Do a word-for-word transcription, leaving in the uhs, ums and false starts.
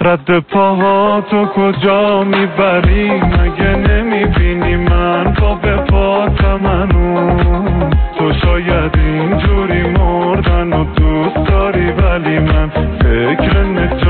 رد پاهاتو کجا میبری؟ مگه نمیبینی من پا به پاتم هنوز؟ تو شاید اینجوری مردن و دوست داری، ولی من فکر